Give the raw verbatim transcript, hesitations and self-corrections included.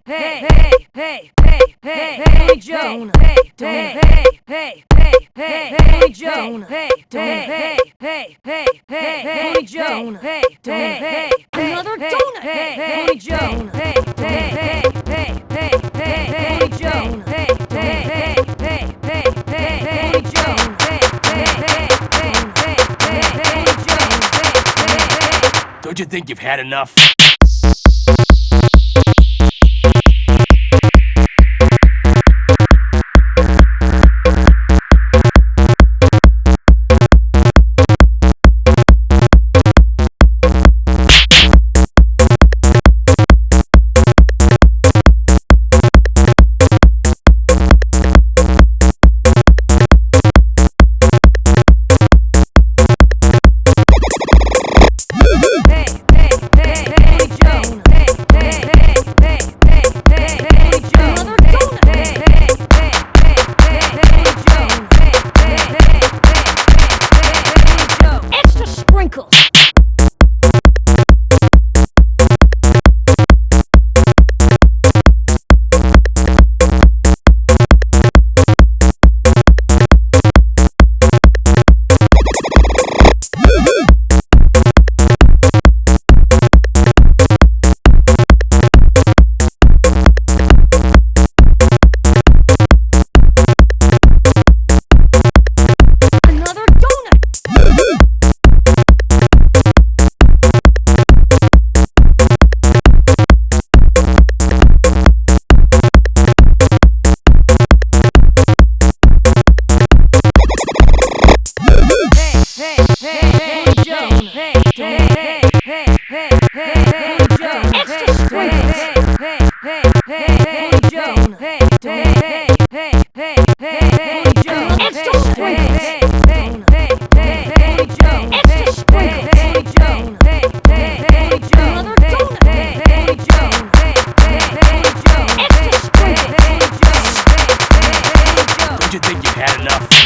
hey, hey, hey, hey, hey, hey, Joe, hey, hey, hey, hey, hey, hey, hey, Joe, hey, hey, hey, hey, hey, hey, hey, Joe, hey, hey, hey, Another donut. hey, hey, Joe, hey, hey, hey, hey, hey, hey, hey, Joe, hey, hey, hey, hey, hey, hey, hey, Joe, hey, hey, hey, hey, hey, hey, hey, Joe, hey, hey, hey. Don't you think you've had enough? Extra sprinkles. Another donut. Extra sprinkles. Extra sprinkles. Extra sprinkles. Another donut. Extra sprinkles. Don't you think you've had enough?